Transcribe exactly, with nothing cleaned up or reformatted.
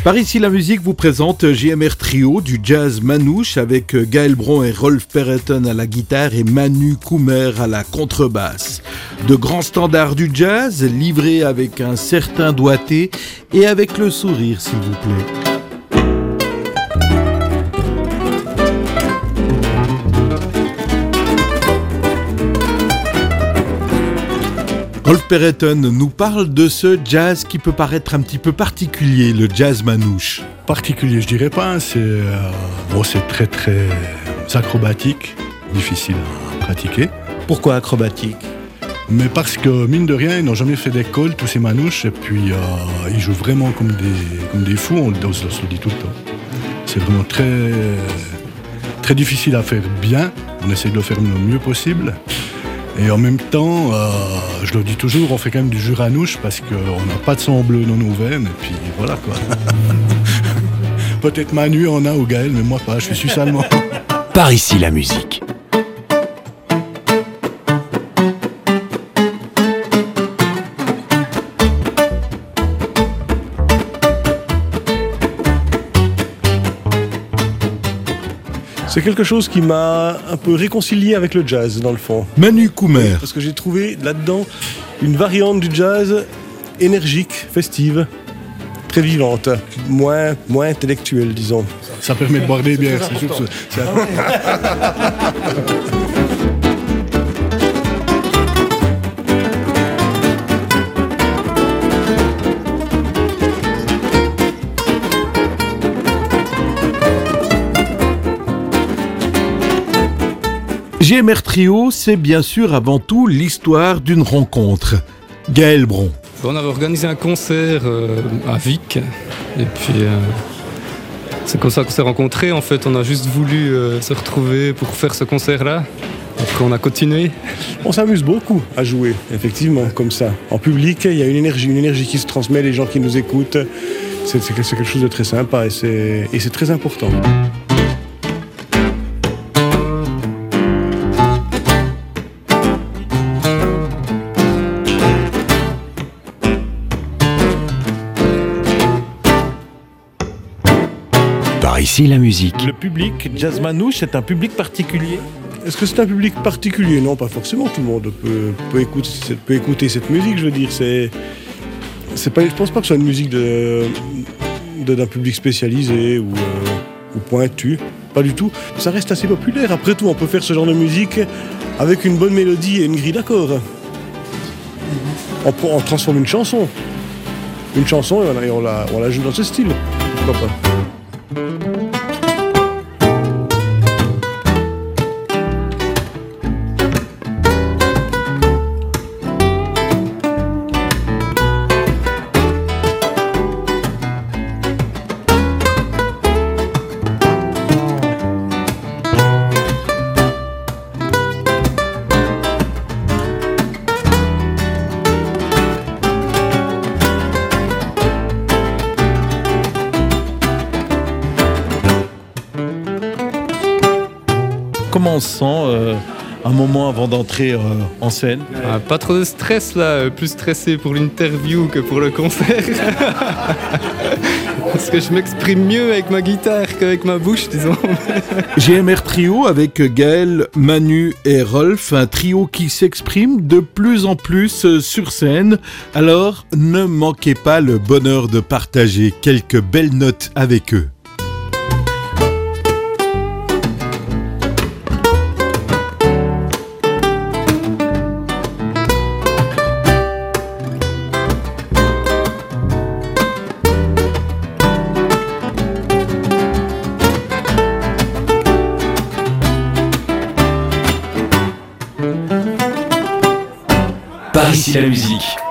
Par ici, la musique vous présente J M R Trio du jazz manouche avec Gaël Bron et Rolf Perreton à la guitare et Manu Coumer à la contrebasse. De grands standards du jazz livrés avec un certain doigté et avec le sourire, s'il vous plaît. Rolf Perreton nous parle de ce jazz qui peut paraître un petit peu particulier, le jazz manouche. Particulier, je dirais pas, c'est, euh, bon, c'est très très acrobatique, difficile à pratiquer. Pourquoi acrobatique ? Mais parce que, mine de rien, ils n'ont jamais fait d'école, tous ces manouches, et puis euh, ils jouent vraiment comme des, comme des fous, on, on se le dit tout le temps. C'est vraiment très, très difficile à faire bien, on essaie de le faire le mieux possible. Et en même temps, euh, je le dis toujours, on fait quand même du juranouche parce qu'on n'a pas de sang bleu dans nos veines, et puis voilà quoi. Peut-être Manu en a ou Gaël, mais moi pas, je suis suisse-allemand. Par ici la musique. C'est quelque chose qui m'a un peu réconcilié avec le jazz, dans le fond. Manu Coumer. Parce que j'ai trouvé là-dedans une variante du jazz énergique, festive, très vivante, moins, moins intellectuelle, disons. Ça permet de boire des bières, c'est sûr. C'est J M R Trio, c'est bien sûr avant tout l'histoire d'une rencontre. Gaël Bron. On avait organisé un concert euh, à Vic, et puis euh, c'est comme ça qu'on s'est rencontrés. En fait, on a juste voulu euh, se retrouver pour faire ce concert-là. Après, on a continué. On s'amuse beaucoup à jouer, effectivement, comme ça. En public, il y a une énergie, une énergie qui se transmet, les gens qui nous écoutent. C'est, c'est quelque chose de très sympa et c'est, et c'est très important. Par ici la musique. Le public jazz manouche est un public particulier. Est-ce que c'est un public particulier ? Non, pas forcément. Tout le monde peut, peut, écouter, peut écouter cette musique, je veux dire. C'est, c'est pas, je pense pas que ce soit une musique de, de, d'un public spécialisé ou, euh, ou pointu. Pas du tout. Ça reste assez populaire. Après tout, on peut faire ce genre de musique avec une bonne mélodie et une grille d'accords. On, on transforme une chanson. Une chanson et on, et on, la, on la joue dans ce style. Pourquoi pas ? Comment on se sent euh, un moment avant d'entrer euh, en scène ? Ah, pas trop de stress là, plus stressé pour l'interview que pour le concert. Parce que je m'exprime mieux avec ma guitare qu'avec ma bouche, disons. J M R Trio avec Gaël, Manu et Rolf, un trio qui s'exprime de plus en plus sur scène. Alors, ne manquez pas le bonheur de partager quelques belles notes avec eux. Par ici la musique.